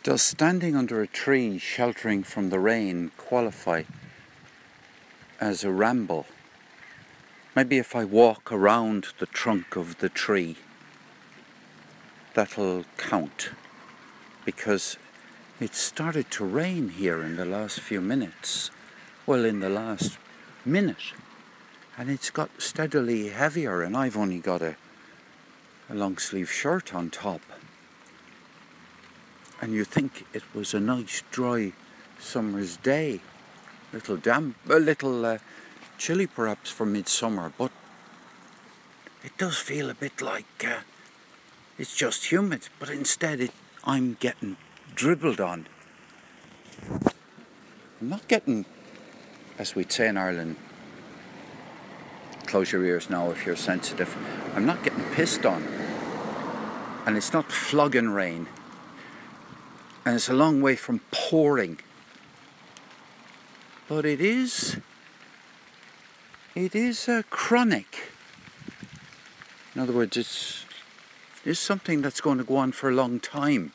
Does standing under a tree sheltering from the rain qualify as a ramble? Maybe if I walk around the trunk of the tree, that'll count, because it started to rain here in the last few minutes. Well, in the last minute, and it's got steadily heavier, and I've only got a long sleeve shirt on top. And you think it was a nice dry summer's day, a little chilly perhaps for midsummer, but it does feel a bit like it's just humid, but instead I'm getting dribbled on. I'm not getting, as we'd say in Ireland, close your ears now if you're sensitive, I'm not getting pissed on, and it's not flogging rain. And it's a long way from pouring. But it is chronic. In other words, it's something that's going to go on for a long time.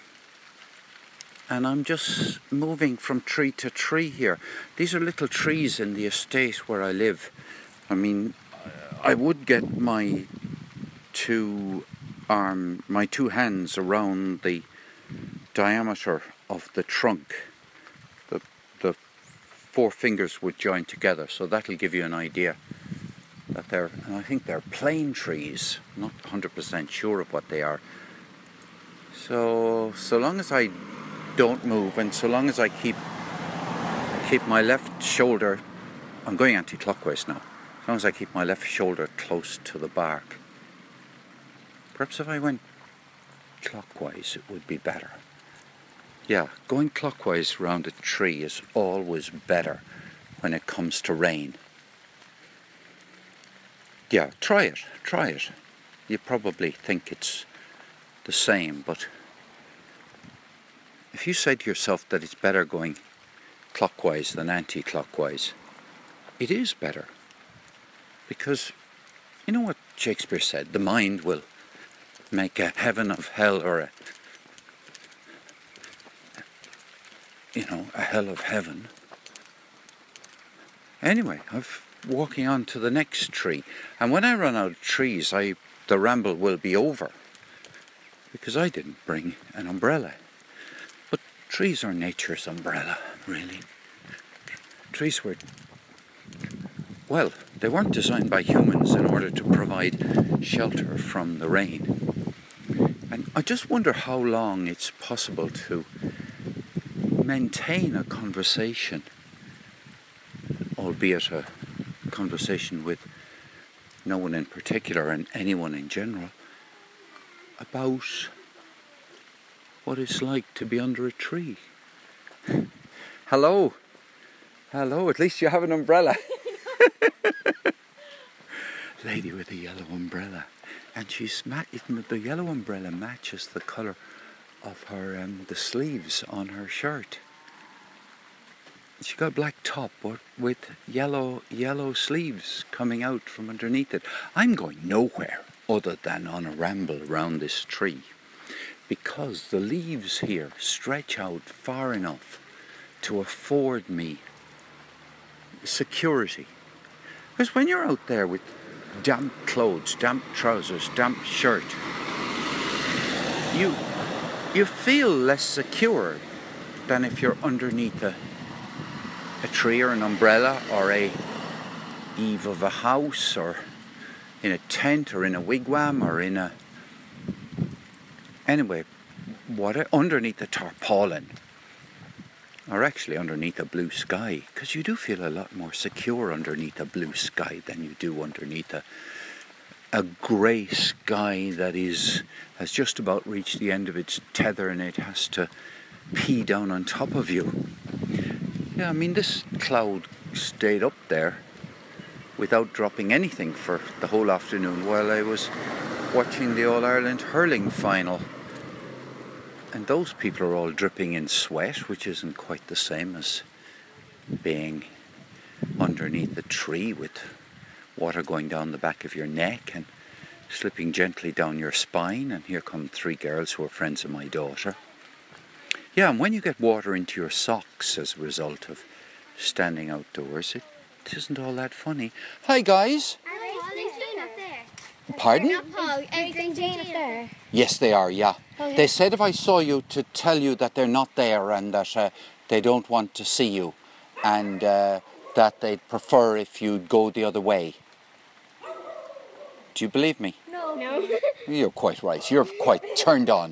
And I'm just moving from tree to tree here. These are little trees in the estate where I live. I mean, I would get my two hands around the diameter of the trunk. The four fingers would join together, so that'll give you an idea that and I think they're plane trees. I'm not 100% sure of what they are. So long as I don't move, and so long as I keep my left shoulder, I'm going anti-clockwise now, as long as I keep my left shoulder close to the bark. Perhaps if I went clockwise it would be better. Yeah, going clockwise round a tree is always better when it comes to rain. Yeah, try it. You probably think it's the same, but if you say to yourself that it's better going clockwise than anti-clockwise, it is better. Because you know what Shakespeare said, the mind will make a heaven of hell, or a hell of heaven. Anyway, I'm walking on to the next tree, and when I run out of trees, the ramble will be over, because I didn't bring an umbrella. But trees are nature's umbrella, really. Trees they weren't designed by humans in order to provide shelter from the rain. And I just wonder how long it's possible to maintain a conversation, albeit a conversation with no one in particular and anyone in general, about what it's like to be under a tree. Hello, at least you have an umbrella. Lady with a yellow umbrella, and the yellow umbrella matches the colour of her the sleeves on her shirt. She got a black top with yellow sleeves coming out from underneath it. I'm going nowhere other than on a ramble around this tree, because the leaves here stretch out far enough to afford me security. Because when you're out there with damp clothes, damp trousers, damp shirt, you feel less secure than if you're underneath a tree or an umbrella or a eave of a house, or in a tent or in a wigwam or underneath a tarpaulin, or actually underneath a blue sky, because you do feel a lot more secure underneath a blue sky than you do underneath a grey sky that has just about reached the end of its tether and it has to pee down on top of you. Yeah, I mean, this cloud stayed up there without dropping anything for the whole afternoon while I was watching the All-Ireland hurling final. And those people are all dripping in sweat, which isn't quite the same as being underneath a tree with water going down the back of your neck and slipping gently down your spine. And here come three girls who are friends of my daughter. Yeah, and when you get water into your socks as a result of standing outdoors, it isn't all that funny. Hi, guys. Pardon? Yes, they are, yeah. Okay. They said if I saw you to tell you that they're not there and that they don't want to see you and that they'd prefer if you'd go the other way. Do you believe me? No. You're quite right. You're quite turned on.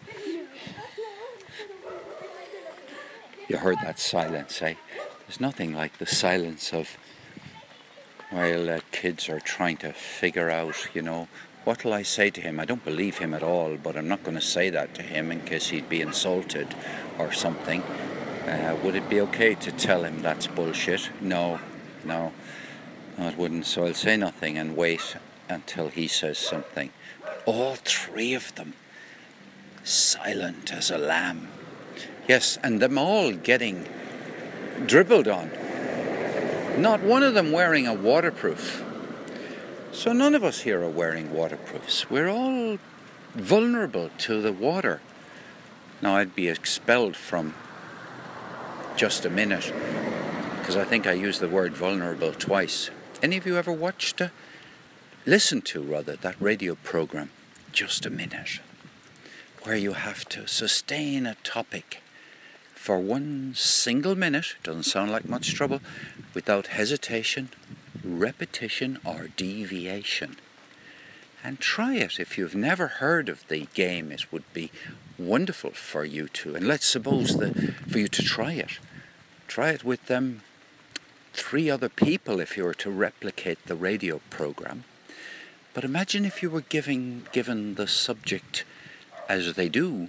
You heard that silence, eh? There's nothing like the silence of while kids are trying to figure out, you know, what will I say to him? I don't believe him at all, but I'm not going to say that to him in case he'd be insulted or something. Would it be okay to tell him that's bullshit? No, it wouldn't. So I'll say nothing and wait until he says something. All three of them, silent as a lamb. Yes, and them all getting dribbled on. Not one of them wearing a waterproof. So none of us here are wearing waterproofs. We're all vulnerable to the water. Now I'd be expelled from Just a Minute because I think I used the word vulnerable twice. Any of you ever watched, listened to rather, that radio program, Just a Minute, where you have to sustain a topic for one single minute, doesn't sound like much trouble, without hesitation, repetition or deviation. And try it. If you've never heard of the game, it would be wonderful for you to, and let's suppose for you to try it. Try it with 3 other people if you were to replicate the radio program. But imagine if you were given the subject, as they do,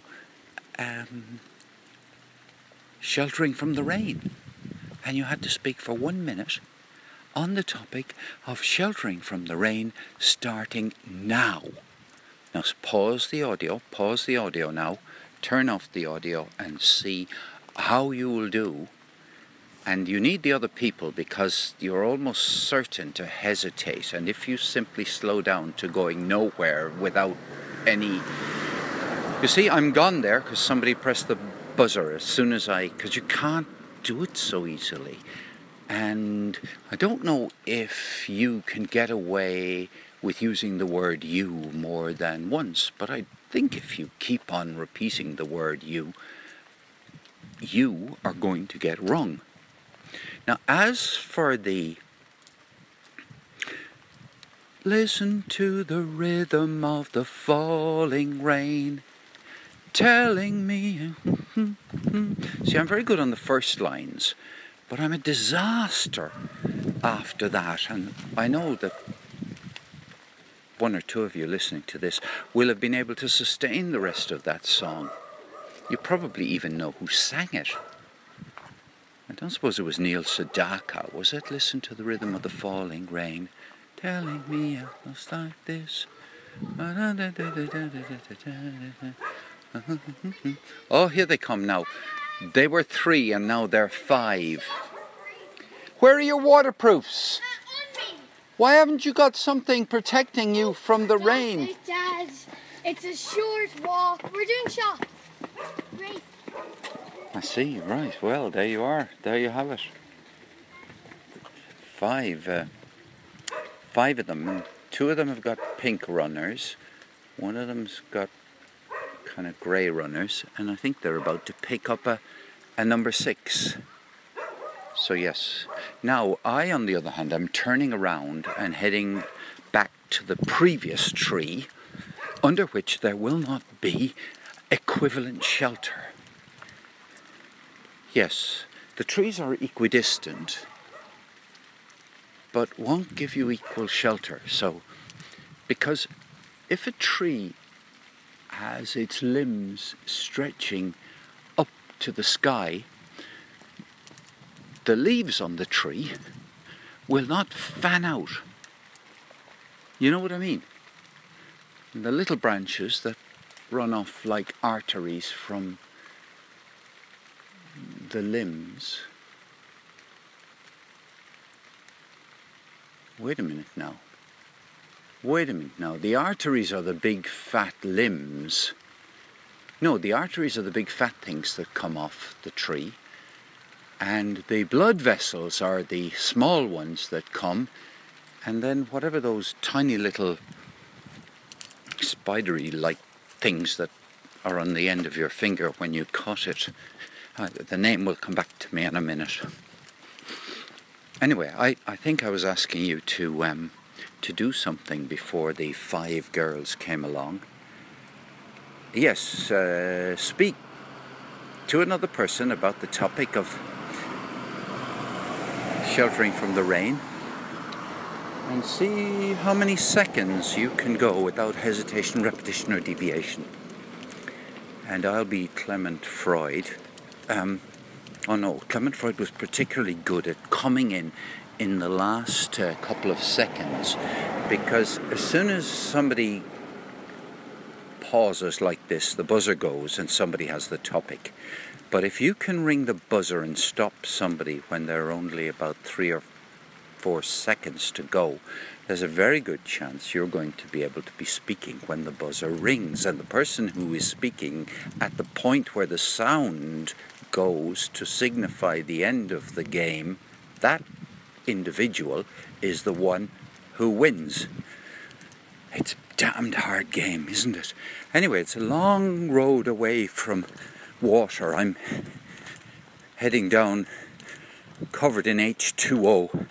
sheltering from the rain, and you had to speak for 1 minute on the topic of sheltering from the rain starting now. Now pause the audio now, turn off the audio and see how you will do. And you need the other people because you're almost certain to hesitate, and if you simply slow down to going nowhere without any... You see, I'm gone there because somebody pressed the buzzer as soon as because you can't do it so easily. And I don't know if you can get away with using the word you more than once, but I think if you keep on repeating the word you are going to get wrong. Now, as for the listen to the rhythm of the falling rain, telling me... See, I'm very good on the first lines, but I'm a disaster after that. And I know that 1 or 2 of you listening to this will have been able to sustain the rest of that song. You probably even know who sang it. I don't suppose it was Neil Sedaka, was it? Listen to the rhythm of the falling rain, telling me it was like this. Oh, here they come now. They were 3 and now they're 5. Where are your waterproofs? Why haven't you got something protecting you from the rain? Dad, it's a short walk. We're doing shop. Race. I see, right. Well, there you are. There you have it. 5 of them. And 2 of them have got pink runners. 1 of them's got kind of grey runners. And I think they're about to pick up a number 6. So yes. Now, I, on the other hand, am turning around and heading back to the previous tree, under which there will not be equivalent shelter. Yes, the trees are equidistant, but won't give you equal shelter. So, because if a tree has its limbs stretching up to the sky, the leaves on the tree will not fan out. You know what I mean? And the little branches that run off like arteries from the limbs. Wait a minute now. The arteries are the big fat limbs, No, the arteries are the big fat things that come off the tree, and the blood vessels are the small ones that come, and then whatever those tiny little spidery-like things that are on the end of your finger when you cut it. The name will come back to me in a minute. Anyway, I think I was asking you to do something before the 5 girls came along. Yes, speak to another person about the topic of sheltering from the rain, and see how many seconds you can go without hesitation, repetition or deviation. And I'll be Clement Freud. Clement Freud was particularly good at coming in the last couple of seconds, because as soon as somebody pauses like this, the buzzer goes and somebody has the topic. But if you can ring the buzzer and stop somebody when there are only about 3 or 4 seconds to go, there's a very good chance you're going to be able to be speaking when the buzzer rings. And the person who is speaking at the point where the sound goes to signify the end of the game, that individual is the one who wins. It's a damned hard game, isn't it? Anyway, it's a long road away from water. I'm heading down covered in H2O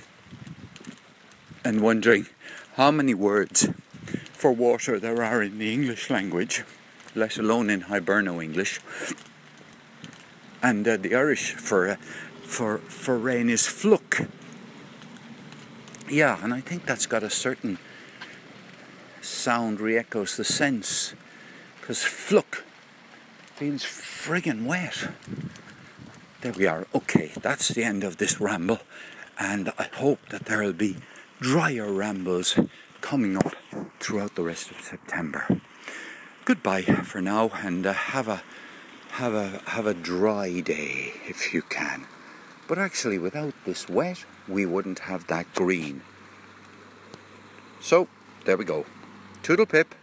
and wondering how many words for water there are in the English language, let alone in Hiberno English. And the Irish for rain is fluke. Yeah, and I think that's got a certain sound re-echoes the sense, because fluke feels friggin' wet. There we are. Okay, that's the end of this ramble, and I hope that there will be drier rambles coming up throughout the rest of September. Goodbye for now, and have a dry day if you can. But actually, without this wet, we wouldn't have that green. So there we go. Toodle pip.